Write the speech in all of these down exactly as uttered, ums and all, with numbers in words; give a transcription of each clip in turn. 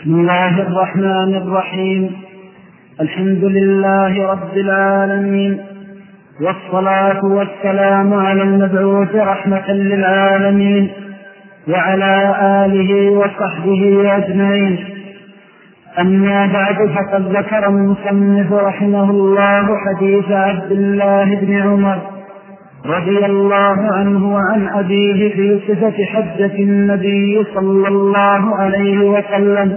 بسم الله الرحمن الرحيم. الحمد لله رب العالمين، والصلاة والسلام على المبعوث رحمة للعالمين وعلى آله وصحبه أجمعين. أما بعد، فقد ذكر المصنف رحمه الله حديث عبد الله بن عمر رضي الله عنه وعن أبيه في صفة حجة النبي صلى الله عليه وسلم.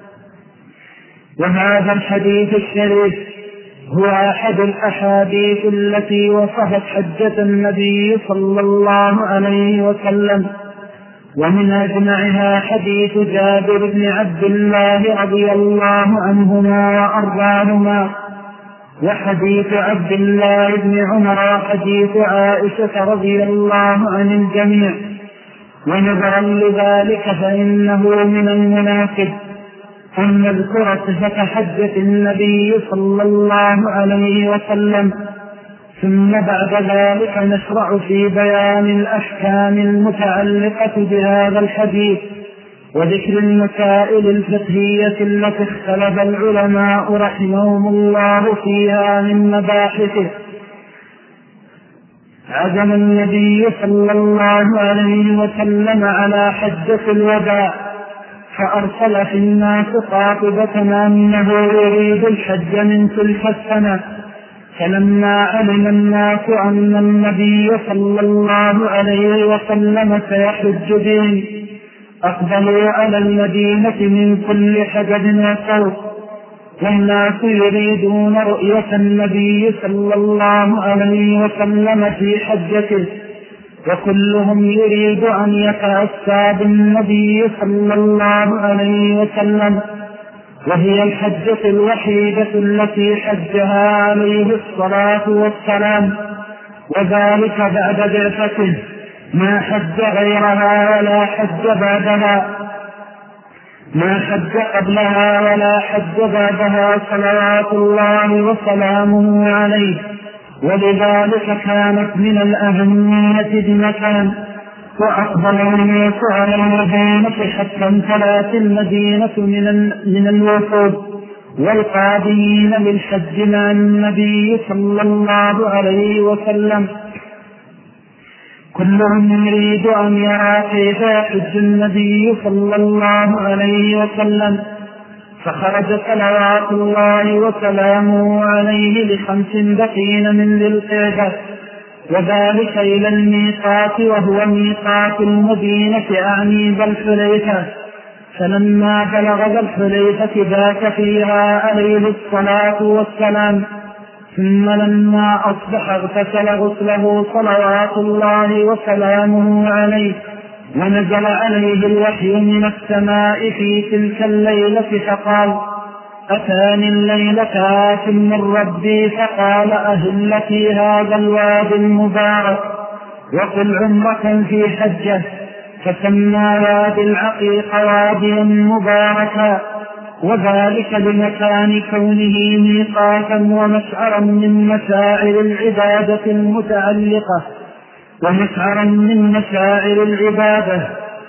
وهذا الحديث الشريف هو أحد الأحاديث التي وصفت حجة النبي صلى الله عليه وسلم، ومن أجمعها حديث جابر بن عبد الله رضي الله عنهما وأرضاهما، وحديث عبد الله بن عمر وحديث عائشة رضي الله عن الجميع. ونظرا لذلك فإنه من المناسب أن نذكر صفة حجة النبي صلى الله عليه وسلم، ثم بعد ذلك نشرع في بيان الأحكام المتعلقة بهذا الحديث وذكر المسائل الفقهية التي اختلف العلماء رحمهم الله فيها من مباحثه. عزم النبي صلى الله عليه وسلم على حجة الوداع، فأرسل في الناس قاطبة أنه يريد الحج من تلك السنة. فلما علم الناس أن النبي صلى الله عليه وسلم سيحج بهم، أقبلوا على المدينة من كل حدب وصوت، والناس يريدون رؤية النبي صلى الله عليه وسلم في حجته، وكلهم يريد أن يتأسى بالنبي صلى الله عليه وسلم، وهي الحجة الوحيدة التي حجها عليه الصلاة والسلام، وذلك بعد بعثته، ما حج غيرها ولا حج بعدها، ما حج قبلها ولا حج بعدها صلوات الله وسلامه عليه. ولذلك كانت من الأهمية بمكان، وأقبل الناس على المدينة حتى امتلأت المدينة من الوفود والقادمين للحج مع النبي صلى الله عليه وسلم، كلهم يريد أن يرى كيف يحج النبي صلى الله عليه وسلم. فخرج صلوات الله وسلامه عليه لخمس بقين من ذي القعدة، وذلك إلى الميقات، وهو ميقات المدينة أعني ذا الحليفة. فلما بلغ ذا الحليفة بات فيها عليه الصلاة والسلام، ثم لما أصبح اغتسل غسله صلوات الله وسلامه عليه، ونزل عليه الوحي من السماء في تلك الليلة، فقال: أتاني الليلة آت من ربي فقال: أهل في هذا الوادي المبارك وقل عمرة في حجة، فسمى وادي العقيق واديا مباركا، وذلك لمكان كونه ميقاتا ومشعرا من مشاعر العبادة المتعلقة ومشعرا من مشاعر العبادة.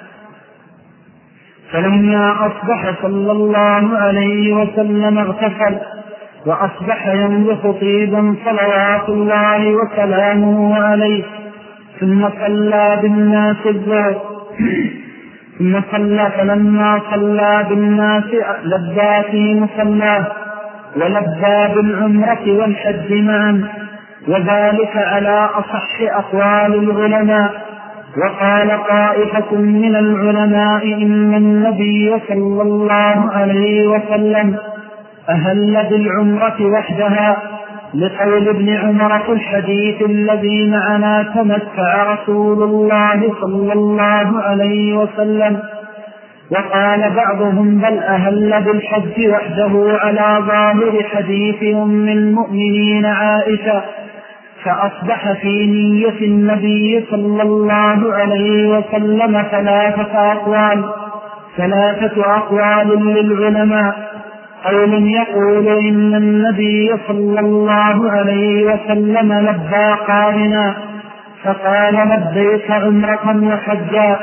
فلما أصبح صلى الله عليه وسلم اغتسل، وأصبح يملك طيبا صلوات الله وسلامه عليه، ثم صلى بالناس الظهر، ثم صلى فلما صلى بالناس لبى في مصلاه، ولبى بالعمرة والحج معا، وذلك على أصح أقوال العلماء. وقال طائفة من العلماء إن النبي صلى الله عليه وسلم أهل بالعمرة وحدها، لقول ابن عمر في الحديث الذي معنا: تمتع رسول الله صلى الله عليه وسلم. وقال بعضهم: بل أهل بالحج وحده على ظاهر حديث أم المؤمنين عائشة، فأصبح في نية النبي صلى الله عليه وسلم ثلاثة أقوال ثلاثة أقوال للعلماء: قول يقول إن النبي صلى الله عليه وسلم لبى قارنا فقال: لبيك عمرة وحجا،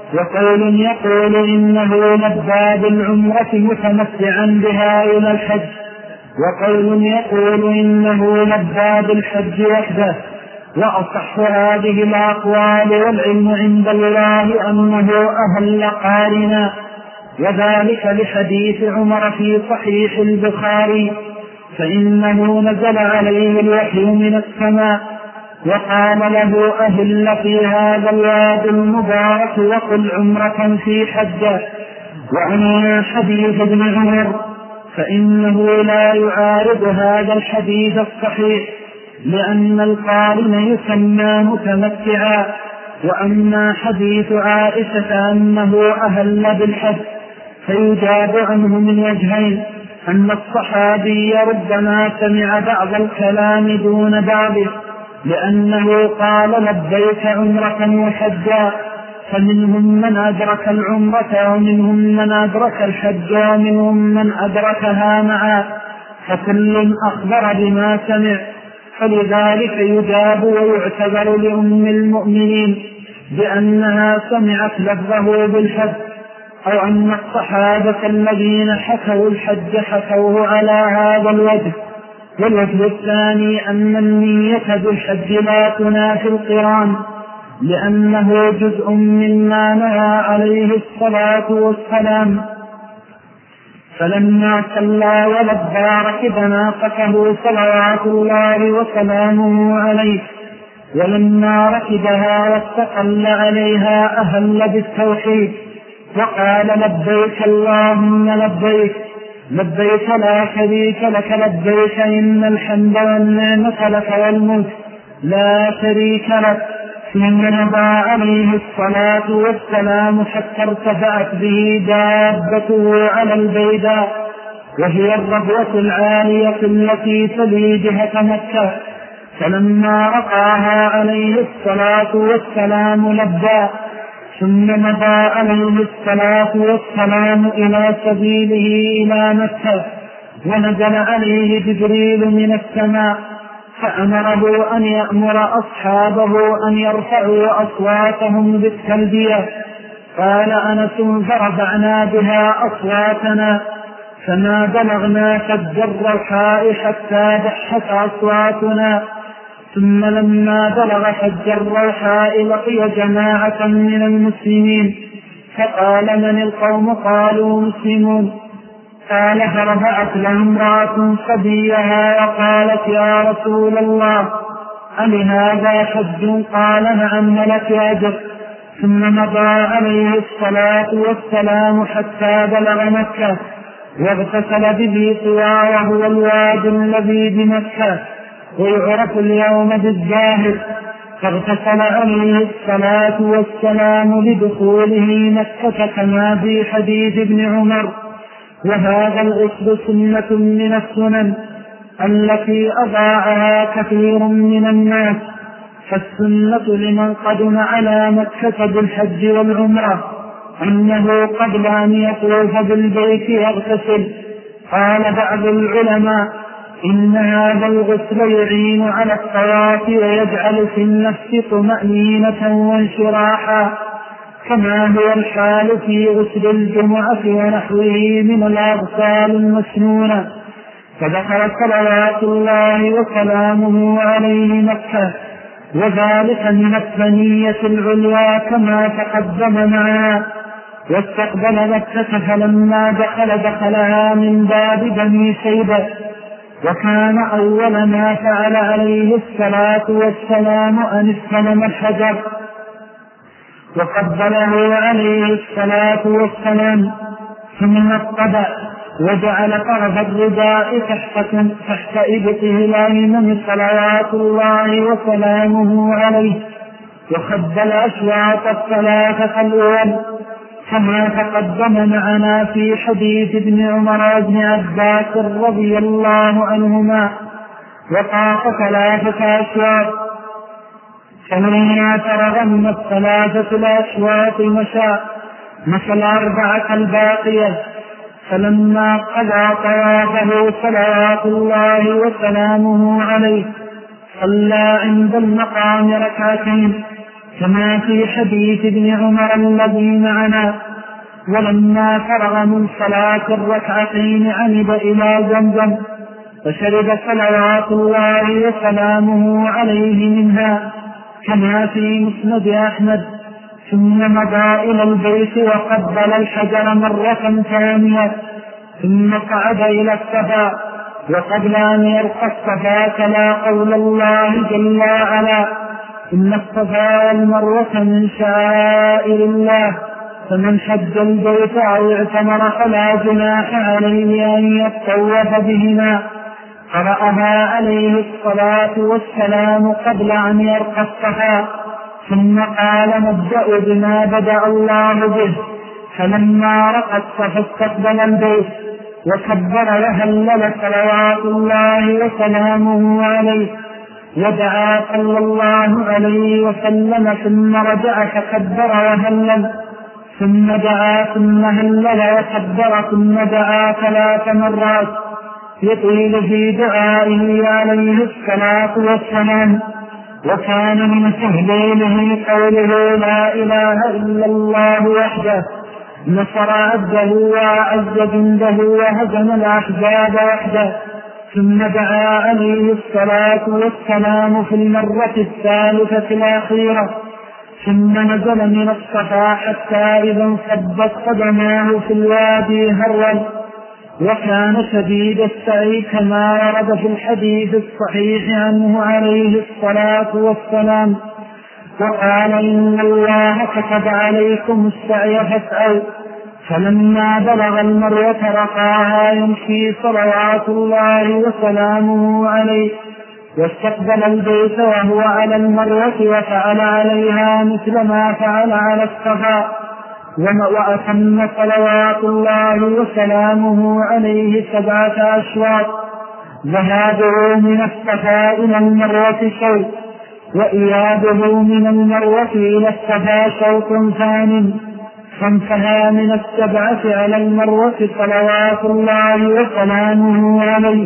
وقول يقول إنه لبى بالعمرة متمتعا بها إلى الحج، وقول يقول إنه لبى بالحج وحده. وأصح هذه الأقوال والعلم عند الله أنه أهل قارنا، وذلك لحديث عمر في صحيح البخاري، فإنه نزل عليه الوحي من السماء وقال له أهل في هذا الواد المبارك وقل عمرة في حجة. وأما حديث ابن عمر فإنه لا يعارض هذا الحديث الصحيح، لأن القارن يسمى متمتعا. وأما حديث عائشة أنه أهل بالحج فيجاب عنه من وجهين: أن الصحابي ربما سمع بعض الكلام دون بعضه، لأنه قال لبيك عمرة وحجا، فمنهم من أدرك العمرة ومنهم من أدرك الحج ومنهم من أدركها معا، فكل أخبر بما سمع، فلذلك يجاب ويعتبر لأم المؤمنين بأنها سمعت لفظه بالحج، أو أن الصحابة الذين حكوا الحج حكوه على هذا الوجه. والوجه الثاني أن النية بالحج لا تنافي القران، لأنه جزء مما نهى عليه الصلاة والسلام. فلما صلى ولبى ركب ناقته صلوات الله وسلامه عليه، ولما ركبها واستقل عليها أهل بالتوحيد وقال لبيك اللهم لبيك لبيك لا شريك لك لبيك إن الحمد والنعمة لك والملك لا شريك لك. ثم نضى عليه الصلاة والسلام حتى ارتفعت به دابته على البيداء، وهي الربوة العالية التي تلي جهة مكة، فلما رقاها عليه الصلاة والسلام لبى. ثم نضى عليه الصلاة والسلام إلى سبيله إلى مكة، ونزل عليه جبريل من السماء فأمره أن يأمر أصحابه أن يرفعوا أصواتهم بالتلبية. قال أنس فرفعنا بها أصواتنا فما بلغنا شج الروحاء حتى دحت أصواتنا. ثم لما بلغ حج الروحاء لقي جماعة من المسلمين فقال من القوم؟ قالوا مسلمون. قال فرفعت لهم امرأة صبيها وقالت يا رسول الله ألهذا حج؟ قال نعم لك أجر. ثم مضى عليه الصلاة والسلام حتى بلغ مكة واغتسل بذي طوى وهو الوادي الذي بمكة ويعرف اليوم بالزاهد، فاغتسل عليه الصلاة والسلام لدخوله مكة كما في حديث ابن عمر. وهذا الغسل سنة من السنن التي أضاعها كثير من الناس، فالسنة لمن قدم على مكة بالحج والعمرة أنه قبل أن يطوف بالبيت يغتسل. قال بعض العلماء إن هذا الغسل يعين على الطواف ويجعل في النفس طمأنينة وانشراحا، كما هو الحال في غسل الجمعة ونحوه من الأغسال المسنونة. فدخل صلوات الله وسلامه عليه مكة، وذلك من الثنية العليا كما تقدم معنا، واستقبل مكة فلما دخل دخلها من باب بني شيبة، وكان أول ما فعل عليه الصلاة والسلام أن استلم الحجر وقبله عليه الصلاة والسلام، ثم اقتدى وجعل طرف الرداء تحت إبطه الأيمن صلوات الله وسلامه عليه، وخد الأشواط الثلاثة الأول كما تقدم معنا في حديث ابن عمر بن عباس رضي الله عنهما. وطاف ثلاثة أشواط، فلما ترغم الثلاثة الأشواط مشى مشى الأربعة الباقية، فلما قضى طوافه صلوات الله وسلامه عليه صلى عند المقام ركعتين، كما في حديث ابن عمر الذي معنا. ولما فرغ من صلاة الركعتين عمد إلى زمزم فشرب صلوات الله وسلامه عليه منها كما في مسند أحمد، ثم مضى إلى البيت وقبل الحجر مرة ثانية، ثم صعد إلى الصفا، وقبل أن يرقى الصفا تلا قول الله جل وعلا: إن الصفا والمروة من شعائر الله، فمن حج البيت أو اعتمر فلا جناح عليه أن يطوف بهما. قرأها عليه الصلاة والسلام قبل أن يرقى الصفا، ثم قال: نبدأ بما بدأ الله به. فلما رقى الصفا استقبل البيت وكبر وهلل صلوات الله وسلامه عليه، ودعا صلى الله عليه وسلم، ثم رجع فكبر وهلل، ثم دعا ثم هلل وكبر، ثم دعا ثلاث مرات يطيل في دعائه عليه الصلاة والسلام. وكان من تهليله قوله: لا إله إلا الله وحده نصر عبده وأعز جنده وهزم الأحزاب وحده. ثم دعا عليه الصلاة والسلام في المرة الثالثة الأخيرة، ثم نزل من الصفا حتى إذا انصبت قدماه في الوادي هرول، وكان شديد السعي كما ورد في الحديث الصحيح عنه عليه الصلاة والسلام. وقال: إن الله كتب عليكم السعي فاسعوا. فلما بلغ المروة رقاها يمشي صلوات الله وسلامه عليه، واستقبل البيت وهو على المروة، وفعل عليها مثل ما فعل على الصفا، وأتم صلوات الله وسلامه عليه سبعة أشواط. ذهابه من الصفا إلى المروة شوط، وإيابه من المروة إلى الصفا شوط ثان، فانتهى من السبعة على المروة صلوات الله وسلامه عليه.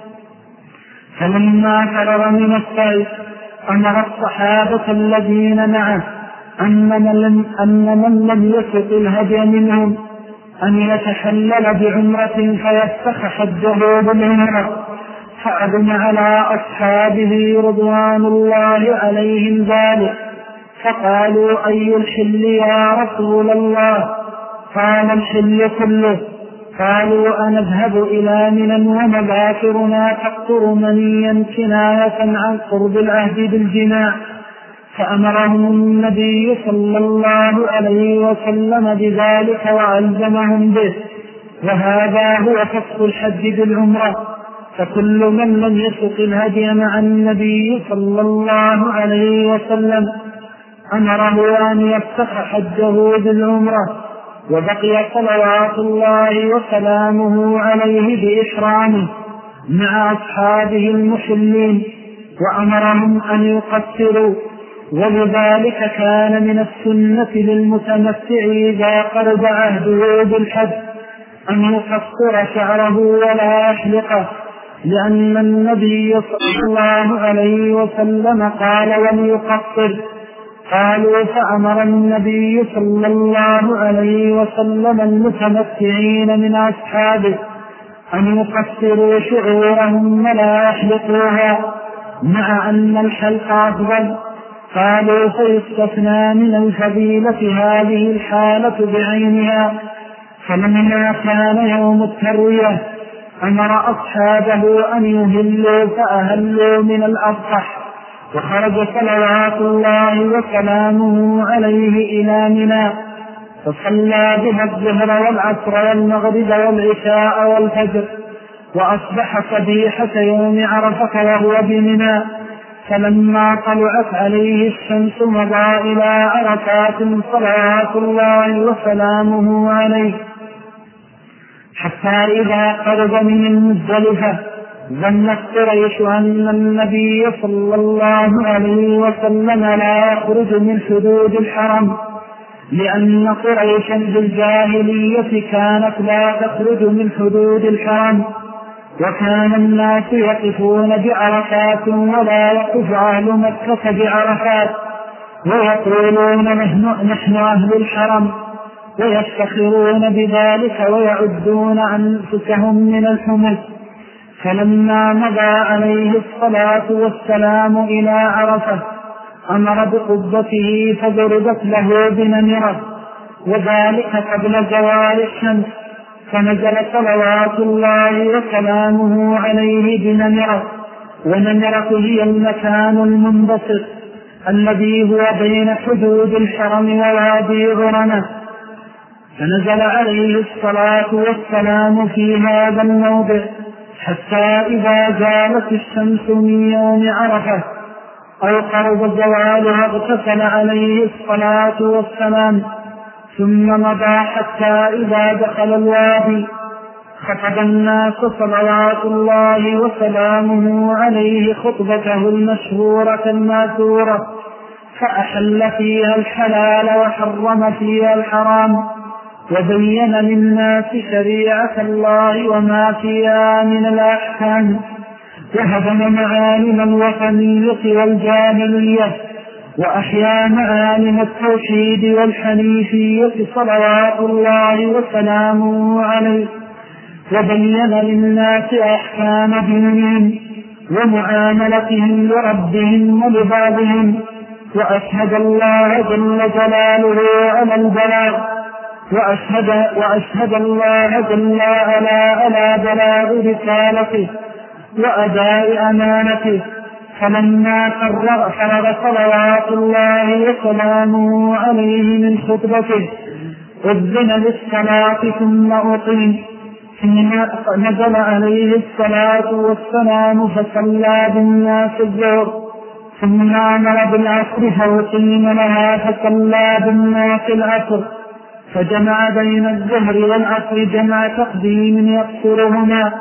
فلما فرغ من السعي أمر الصحابة الذين معه أن من لم يسق الهدي منهم أن يتحلل بعمرة فيفسخ حجه بالعمرة، فأذن على أصحابه رضوان الله عليهم ذلك، فقالوا: أي الحل يا رسول الله؟ قال: الحل كله. قالوا: أنذهب إلى منى ومذاكرنا تقطر منيا كناية عن قرب العهد بالجماع؟ فأمرهم النبي صلى الله عليه وسلم بذلك وألزمهم به. وهذا هو فسخ الحج بالعمرة. فكل من لم يسق الهدي مع النبي صلى الله عليه وسلم أمره أن يفسخ حجه بالعمرة، وبقي صلوات الله وسلامه عليه بإحرامه مع أصحابه المحلين، وأمرهم أن يقصروا. ولذلك كان من السنة للمتمتع إذا قرب عهده بالحج أن يقصر شعره ولا يحلقه، لأن النبي صلى الله عليه وسلم قال: وليقصر. قالوا: فأمر النبي صلى الله عليه وسلم المتمتعين من أصحابه أن يقصروا شعورهم ولا يحلقوها، مع أن الحلق أفضل. قالوا: فيستثنى من الفضيلة هذه الحالة بعينها. فلما كان يوم التروية أمر أصحابه أن يهلوا فأهلوا من الأضحى، وخرج صلوات الله وسلامه عليه إلى منى، فصلى بها الظهر والعصر والمغرب والعشاء والفجر، وأصبح صبيحة يوم عرفة وهو بمنى. فلما طلعت عليه الشمس مضى إلى عرفات صلوات الله وسلامه عليه، حتى إذا قرب من المزدلفة ظنت قريش أن النبي صلى الله عليه وسلم لا يخرج من حدود الحرم، لأن قريشا بالجاهلية كانت لا تخرج من حدود الحرم، وكان الناس يقفون بعرفات ولا يقف أهل مكة بعرفات. ويقولون نحن, نحن أهل الحرم، ويفتخرون بذلك ويعدون أنفسهم من الحمل. فلما مضى عليه الصلاة والسلام إلى عرفة أمر بقبته فضربت له بنمرة، وذلك قبل زوال الشمس، فنزل صلوات الله وسلامه عليه بنمرة. ونمرة هي المكان المنبسط الذي هو بين حدود الحرم ووادي غرنة، فنزل عليه الصلاة والسلام في هذا الموضع حتى إذا زالت الشمس من يوم عرفة أو قرب زوالها اغتسل عليه الصلاة والسلام، ثم مضى حتى إذا دخل الوادي خطب الناس صلوات الله وسلامه عليه خطبته المشهورة الماثورة، فأحل فيها الحلال وحرم فيها الحرام، وبين للناس شريعة الله وما فيها من الأحكام، وهدم معالم الوثنية والجاهلية، وأحيا معالم التوحيد والحنيفية صلوات الله وسلامه عليه، وبين للناس أحكام دينهم ومعاملتهم لربهم ولبعضهم، وأشهد الله جل جلاله على البلاغ، وأشهد, وأشهد الله جل وعلا على بلاغ رسالته وأداء أمانته. فلما فرغ فرغ صلوات الله وسلامه عليه من خطبته أذن للصلاة ثم أقيم، ثم نزل عليه الصلاة والسلام فصلى بالناس الظهر، ثم أمر بالعصر فأقيم لها فصلى بالناس العصر، فجمع بين الظهر والعصر جمع تقديم يقصرهما،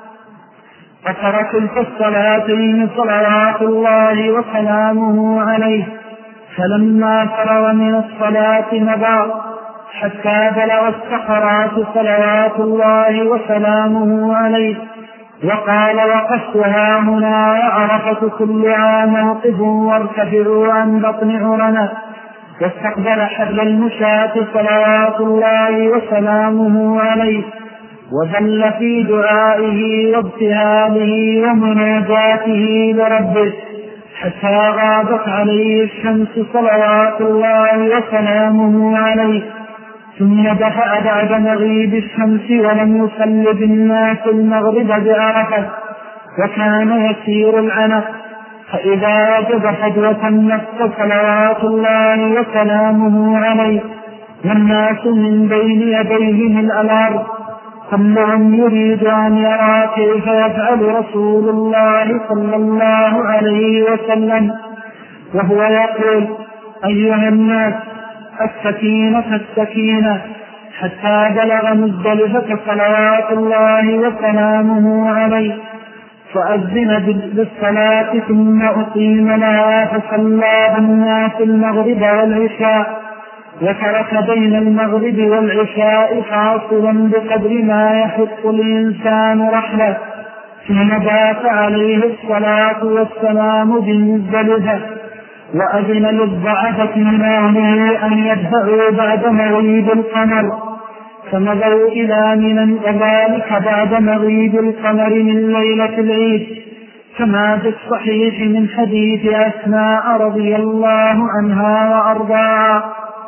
وترك في الصلاتين صلوات الله وسلامه عليه. فلما فرغ من الصلاة مضى حتى بلغ الصخرات صلوات الله وسلامه عليه، وقال وقفت ها هنا وعرفة كل عام وقفوا وارتفعوا عن بطن عرنة، واستقبل حبل المشاة صلوات الله وسلامه عليه، وظل في دعائه وابتهاله ومناجاته لربه حتى غابت عليه الشمس صلوات الله وسلامه عليه، ثم دفع بعد مغيب الشمس ولم يصل بالناس المغرب بعرفة، وكان يسير العنق، فإذا وجد فجوة النفس صلوات الله وسلامه عليه والناس من بين يديهم الأرض كلهم يريد أن يرى كيف يفعل رسول الله صلى الله عليه وسلم، وهو يقول أيها الناس السكينة السكينة، حتى بلغ مزدلفة صلوات الله وسلامه عليه، فأذن بالصلاة ثم أقيم لها فصلى بالناس المغرب والعشاء، وترك بين المغرب والعشاء فاصلا بقدر ما يحق الإنسان رحلة، ثم بات عليه الصلاة والسلام بمزدلفة، وأذن للضعفة من أهله أن يدفعوا بعد مغيب القمر، فمضوا إلى منى، وذلك بعد مغيب القمر من ليلة العيد، كما في الصحيح من حديث أسماء رضي الله عنها وأرضاها.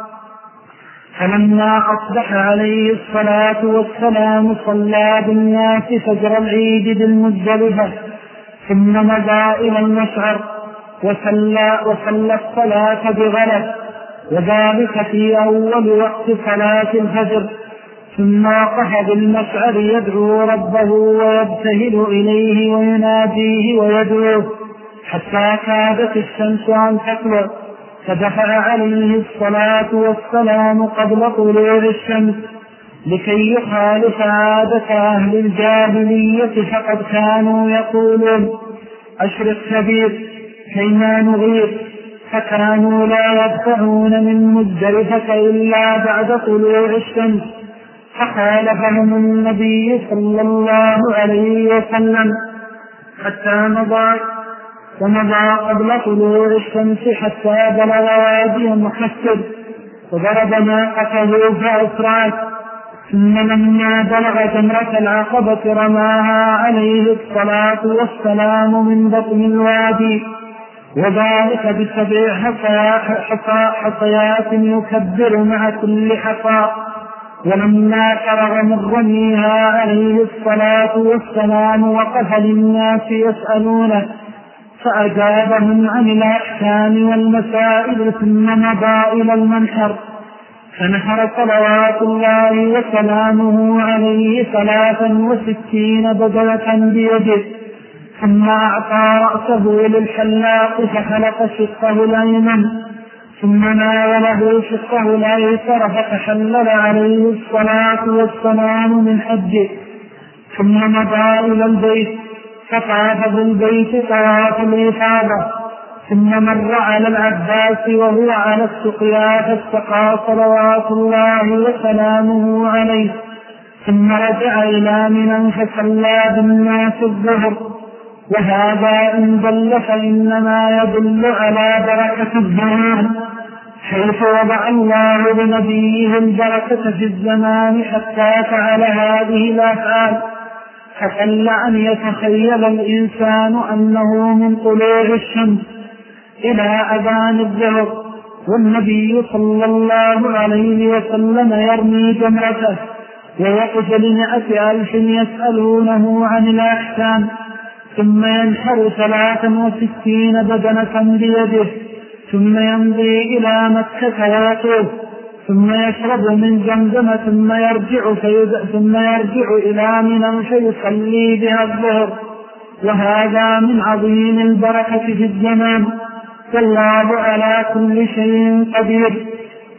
فلما أصبح عليه الصلاة والسلام صلى بالناس فجر العيد بالمزدلفة، ثم مضى إلى المشعر وصلى, وصلى الصلاة بغلس، وذلك في أول وقت صلاة الفجر، ثم وقف بالمشعر يدعو ربه ويبتهل إليه ويناديه ويدعوه حتى كادت الشمس أن تطلع، فدفع عليه الصلاة والسلام قبل طلوع الشمس لكي يخالف عادة أهل الجاهلية، فقد كانوا يقولون أشرق كبير كيما نغير، فكانوا لا يدفعون من مزدلفة إلا بعد طلوع الشمس، فخالفهم النبي صلى الله عليه وسلم حتى مضى ومضى قبل طلوع الشمس حتى بلغ وادي محسر وضرب ناقته فأسرعت، ثم لما بلغ جمرة العقبة رماها عليه الصلاة والسلام من بطن الوادي، وذلك بسبع حصيات يكبر مع كل حصى. ولما فرغ من رميها عليه الصلاة والسلام وقف للناس يسألونه فأجابهم عن الأحكام والمسائل، ثم مضى إلى المنحر فنحر صلوات الله وسلامه عليه ثلاثا وستين بدلة بيده، ثم أعطى رأسه للحلاق فحلق شقه الأيمن، ثم ناوله شقه الأيسر فتحلل عليه الصلاة والسلام من حجه، ثم مضى إلى البيت فطاف بالبيت طواف الإفاضة، ثم مر على العباس وهو على السقيا فاستقى صلوات الله وسلامه عليه، ثم رجع إلى منى فصلى بالناس الظهر. وهذا إن دل فإنما يدل على بركة الزمان، حيث وضع الله لنبيه البركة في الزمان حتى فعل هذه الأفعال. فقل أن يتخيل الإنسان أنه من طلوع الشمس إلى أذان الظهر والنبي صلى الله عليه وسلم يرمي جمرته ويقف لمئة ألف يسألونه عن الأحكام، ثم ينحر ثلاثا وستين بدنة بيده، ثم يمضي إلى مكة ويطوف، ثم يشرب من زمزم، ثم يرجع, ثم يرجع إلى منى فيصلي بها الظهر. وهذا من عظيم البركة في الزمان، والله على كل شيء قدير.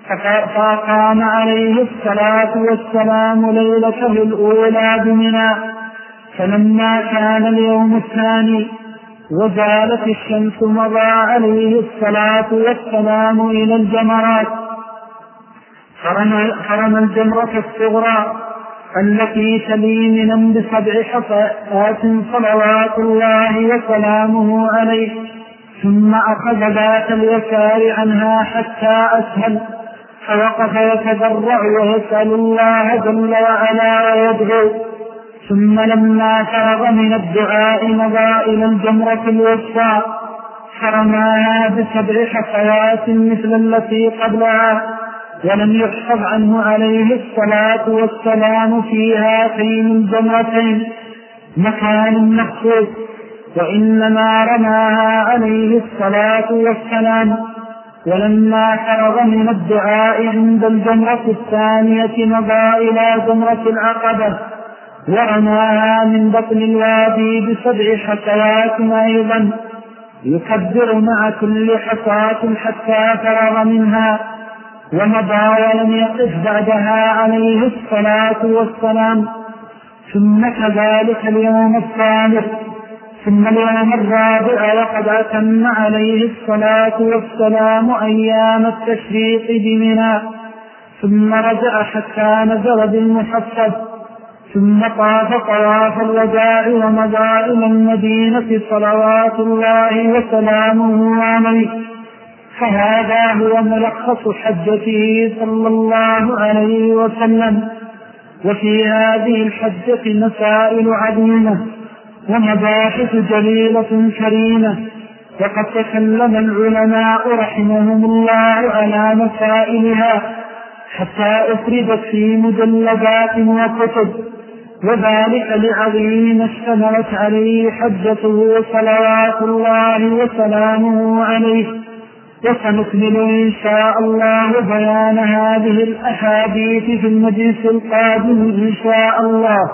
فقام عليه الصلاة والسلام ليلته الأولى بمنى، فلما كان اليوم الثاني وزالت الشمس مضى عليه الصلاة والسلام إلى الجمرات، فرمى الجمرة الصغرى التي تلي منى بسبع حصيات صلوات الله وسلامه عليه، ثم أخذ ذات اليسار عنها حتى أسهل، فوقف يتضرع ويسأل الله جل وعلا ويدعو، ثم لما فرغ من الدعاء مضى إلى الجمرة الوسطى فرماها بسبع حصيات مثل التي قبلها، ولم يحفظ عنه عليه الصلاة والسلام في هاتين الجمرتين مكان مخصوص، وإنما رماها عليه الصلاة والسلام. ولما فرغ من الدعاء عند الجمرة الثانية مضى إلى جمرة العقبة ورماها من بطن الوادي بسبع حصيات أيضا، يكبر مع كل حصاة حتى فرغ منها، ومضى ولم يقف بعدها عليه الصلاة والسلام. ثم كذلك اليوم الثالث، ثم اليوم الرابع، وقد أتم عليه الصلاة والسلام أيام التشريق بمنى، ثم رجع حتى نزل بالمحصب، ثم طاف طواف الوداع ومضى إلى المدينة صلوات الله وسلامه عليه. فهذا هو ملخص حجته صلى الله عليه وسلم. وفي هذه الحجة مسائل عظيمة ومباحث جليلة كريمة، وقد تكلم العلماء رحمهم الله على مسائلها حتى أفردت في مجلدات وكتب، وذلك لعظيم اشتملت عليه حجته صلوات الله وسلامه عليه. وسنكمل إن شاء الله بيان هذه الأحاديث في المجلس القادم إن شاء الله.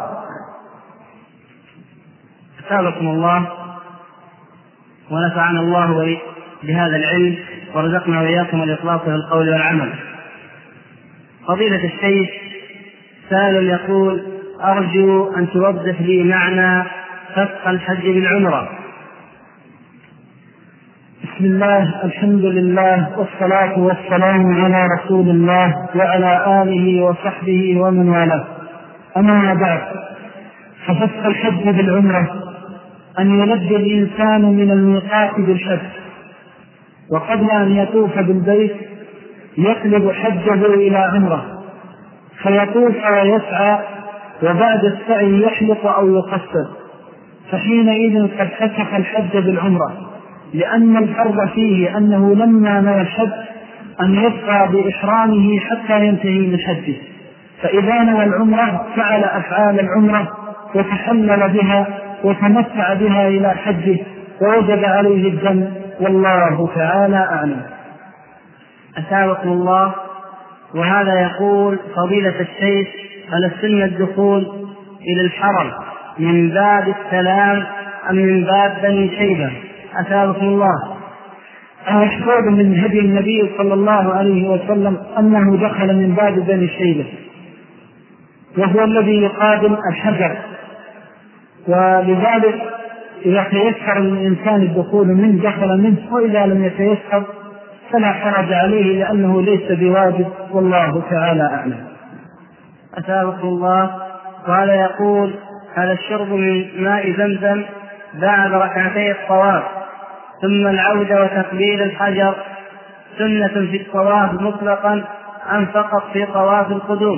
أسألكم الله ونفعنا الله بهذا العلم ورزقنا وإياكم الإخلاص في القول والعمل. فضيلة الشيخ، سائل يقول: أرجو أن توضح لي معنى فسخ الحج بالعمرة. بسم الله، الحمد لله، والصلاة والسلام على رسول الله وعلى آله وصحبه ومن والاه. أما بعد، ففسخ الحج بالعمرة أن يلبي الإنسان من الميقات بالحج، وقبل أن يطوف بالبيت يقلب حجه إلى عمرة فيطوف ويسعى، وبعد السعي يحلق أو يقصر، فحينئذ قد فسخ الحج بالعمرة، لأن الفرض فيه أنه لما نوى الحج أن يبقى بإحرامه حتى ينتهي من حجه، فإذا نوى العمرة فعل أفعال العمرة وتحلل بها وتمتع بها إلى حجه ووجب عليه الدم، والله تعالى أعلم. أثابكم الله. وهذا يقول فضيلة الشيخ: هل السنة الدخول إلى الحرم من باب السلام أم من باب بني شيبة؟ أثابكم الله. المشهور من هدي النبي صلى الله عليه وسلم أنه دخل من باب بني شيبة، وهو الذي يقابل الحجر، ولذلك إذا تيسر للإنسان الدخول منه دخل منه، وإذا لم يتيسر فلا حرج عليه لأنه ليس بواجب، والله تعالى أعلم. أثابكم الله. وهذا يقول: هل الشرب من ماء زمزم بعد ركعتي الطواف ثم العودة وتقبيل الحجر سنة في الطواف مطلقا أم فقط في طواف القدوم؟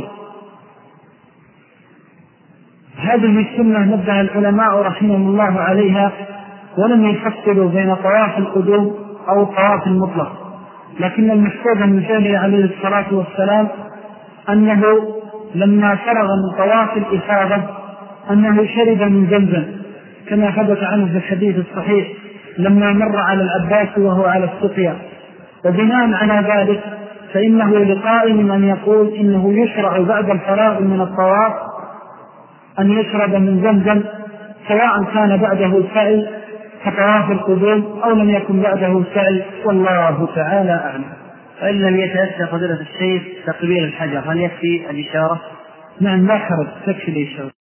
هذه السنة نبه العلماء رحمهم الله عليها، ولم يفصلوا بين طواف القدوم أو طواف المطلق، لكن المشهور من فعله عليه الصلاة والسلام أنه لما فرغ من طواف الإفاضة أنه شرب من زمزم، كما حدث عنه في الحديث الصحيح لما مر على العباس وهو على السقيا. وبناء على ذلك فإنه لقائم أن يقول إنه يشرع بعد الفراغ من الطواف أن يشرب من زمزم، سواء كان بعده سعي كطواف القدوم أو لم يكن بعده سعي، والله تعالى أعلم. فإن لم يتأتى فضيلة الشيخ تقبيل الحجر هل يكفي الإشارة؟ نعم، لا حرج، تكفي الإشارة.